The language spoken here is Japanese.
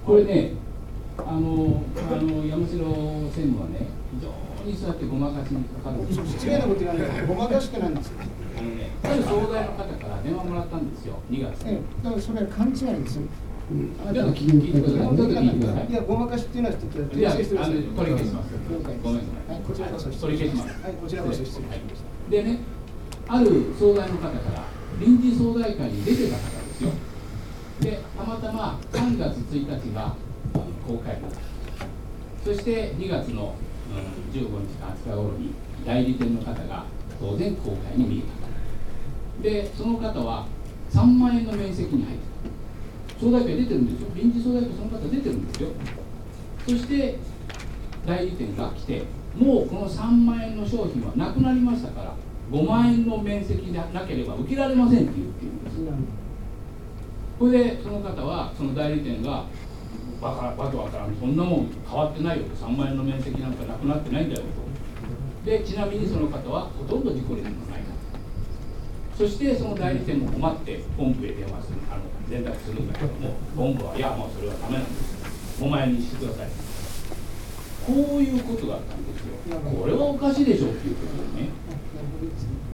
これね、山城専務はね、非常にそうやってごまかしにかかるんですよ。 失礼なこと言わないで、ごまかしてなんですよ。 ある総代の方から電話もらったんですよ、2月に。 だからそれは勘違いですよ。 ちょっと聞いてください。ちょっと聞いてください。 いや、ごまかしっていうのはちょっと訂じゃあ、 正してください。 取り消します。ごめんなさい。 はい、こちらこそ取り消します。 はい、こちらこそ失礼しました。 でね、ある総代の方から臨時総代会に出てた方ですよ。で、たまたま3月1日が公開になった。そして2月の、15日か20日頃に代理店の方が当然公開に見えた。で、その方は3万円の面積に入ってた。総代会出てるんですよ。臨時総代会その方出てるんですよ。そして代理店が来て、もうこの3万円の商品はなくなりましたから、5万円の面積でなければ受けられませんって言ってるんです。これでその方は、その代理店がわけわからん、そんなもん変わってないよと、3万円の面積なんかなくなってないんだよと。で、ちなみにその方はほとんど事故例のないな。そしてその代理店も困って本部へ電話する、連絡するんだけども、本部は、いや、もうそれはダメなんです。5万円にしてください。こういうことがあったんですよ。これはおかしいでしょうっていうことでね。